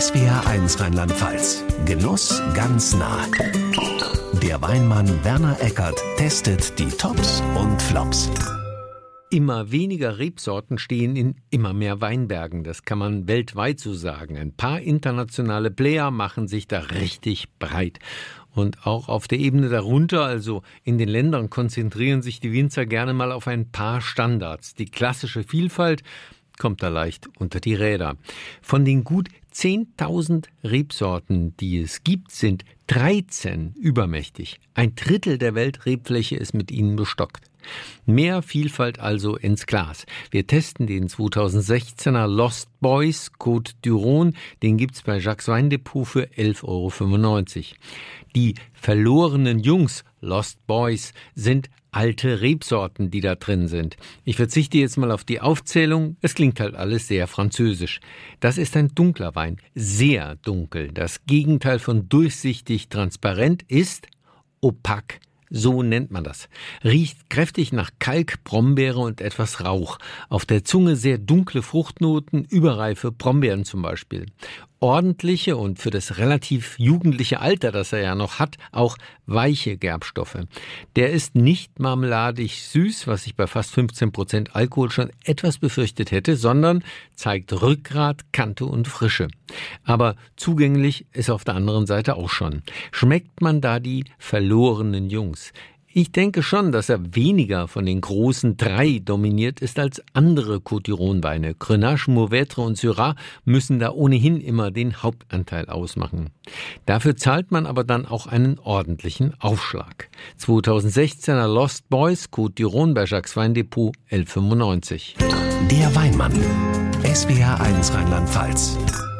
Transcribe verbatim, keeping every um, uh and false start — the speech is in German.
S W R eins Rheinland-Pfalz. Genuss ganz nah. Der Weinmann Werner Eckert testet die Tops und Flops. Immer weniger Rebsorten stehen in immer mehr Weinbergen. Das kann man weltweit so sagen. Ein paar internationale Player machen sich da richtig breit. Und auch auf der Ebene darunter, also in den Ländern, konzentrieren sich die Winzer gerne mal auf ein paar Standards. Die klassische Vielfalt kommt da leicht unter die Räder. Von den gut zehntausend Rebsorten, die es gibt, sind dreizehn übermächtig. Ein Drittel der Weltrebfläche ist mit ihnen bestockt. Mehr Vielfalt also ins Glas. Wir testen den zweitausendsechzehner Lost Boys Côte du Rhône. Den gibt's bei Jacques Weindepot für elf Euro fünfundneunzig. Die verlorenen Jungs, Lost Boys, sind alte Rebsorten, die da drin sind. Ich verzichte jetzt mal auf die Aufzählung. Es klingt halt alles sehr französisch. Das ist ein dunkler Wein. Sehr dunkel. Das Gegenteil von durchsichtig transparent ist opak. So nennt man das. Riecht kräftig nach Kalk, Brombeere und etwas Rauch. Auf der Zunge sehr dunkle Fruchtnoten, überreife Brombeeren zum Beispiel. Ordentliche und für das relativ jugendliche Alter, das er ja noch hat, auch weiche Gerbstoffe. Der ist nicht marmeladig süß, was ich bei fast fünfzehn Prozent Alkohol schon etwas befürchtet hätte, sondern zeigt Rückgrat, Kante und Frische. Aber zugänglich ist auf der anderen Seite auch schon. Schmeckt man da die verlorenen Jungs? Ich denke schon, dass er weniger von den großen drei dominiert ist als andere Côte du Rhône Weine. Grenache, Mourvèdre und Syrah müssen da ohnehin immer den Hauptanteil ausmachen. Dafür zahlt man aber dann auch einen ordentlichen Aufschlag. zweitausendsechzehner Lost Boys Côte du Rhône bei Jacques Weindepot elf Euro fünfundneunzig. Der Weinmann. S W R eins Rheinland-Pfalz.